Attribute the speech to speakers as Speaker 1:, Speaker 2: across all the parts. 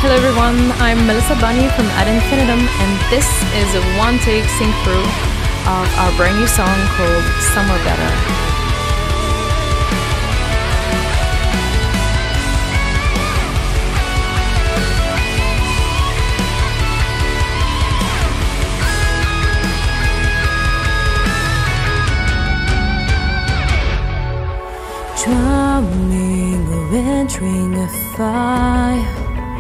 Speaker 1: Hello everyone, I'm Melissa Bunny from Ad Infinitum, and this is a one-take sing-through of our brand new song called Somewhere Better.
Speaker 2: Drowning or entering a fire,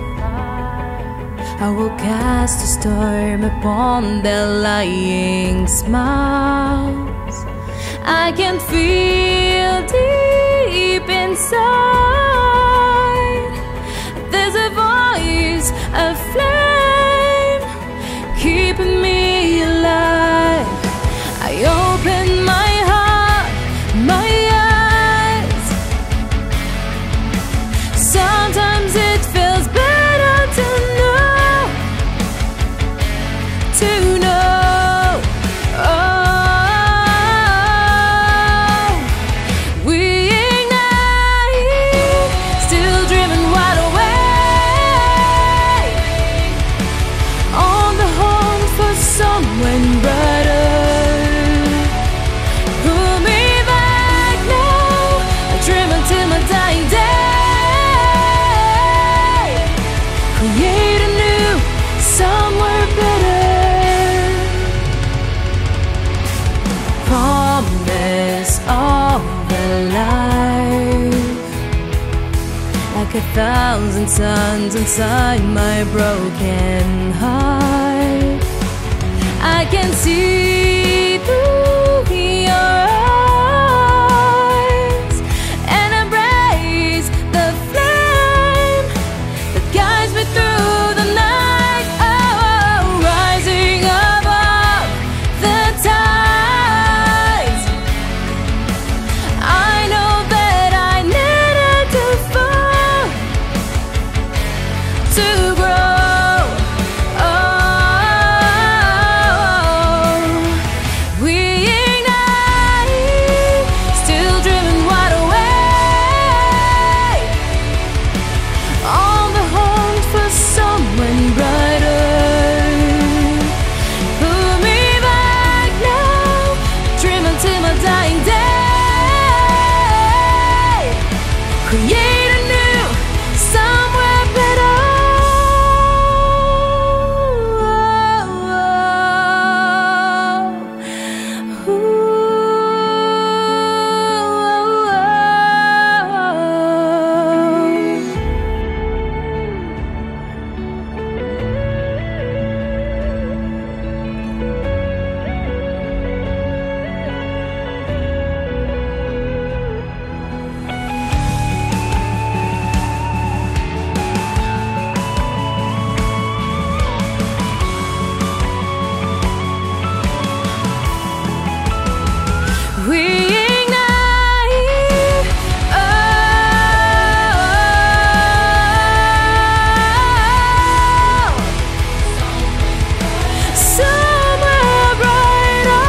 Speaker 2: I will cast a storm upon their lying smiles. I can feel deep inside there's a voice, a flame, keeping me alive. I open my heart, my eyes. Sometimes it feels better to know, we ignite, still dreaming wide awake, on the hunt for someone brighter. Pull me back now, I dream until my dying day, create a new somewhere better. Promise of a life, like 1,000 suns inside my broken heart. I can see through your eyes and embrace the flame that guides me through the night. Oh, rising above the tides, I know that I needed to fall to grow. Oh, we ignite, still dreaming wide awake, on the hunt for someone brighter. Pull me back now, dream until my dying day, create a new somewhere better. We ignite, oh, somewhere brighter.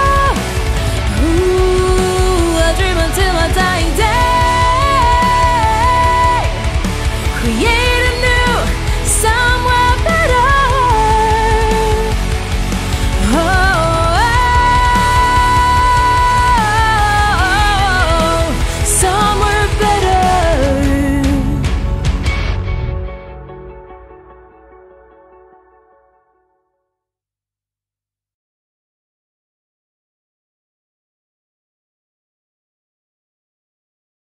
Speaker 2: Ooh, I dream until my dying day, create